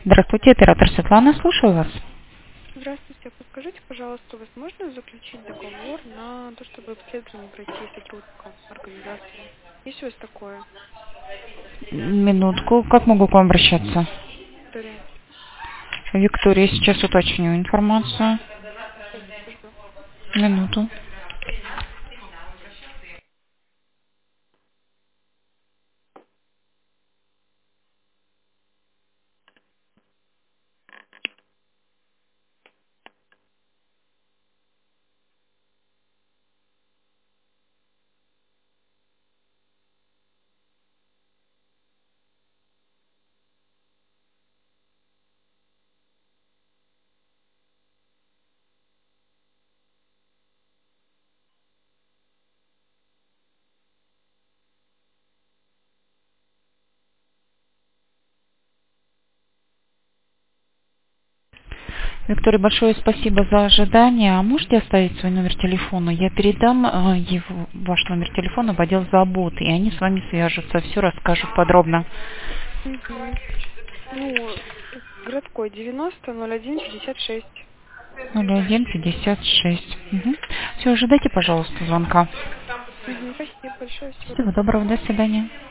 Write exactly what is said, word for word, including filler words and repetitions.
Здравствуйте, оператор Светлана, слушаю вас. Здравствуйте. Подскажите, пожалуйста, возможно заключить договор на то, чтобы обследование пройти сотрудникам организации? Есть у вас такое? Минутку, как могу к вам обращаться? Виктория, Виктория, сейчас уточню информацию. жду. Минуту. Виктория, большое спасибо за ожидание. А можете оставить свой номер телефона? Я передам э, его, ваш номер телефона в отдел заботы, и они с вами свяжутся, все расскажут подробно. Угу. Ну, городской девяносто ноль один пятьдесят шесть. ноль один пятьдесят шесть. Угу. Все, ожидайте, пожалуйста, звонка. Угу. Спасибо большое. Всего Всего доброго. доброго, до свидания.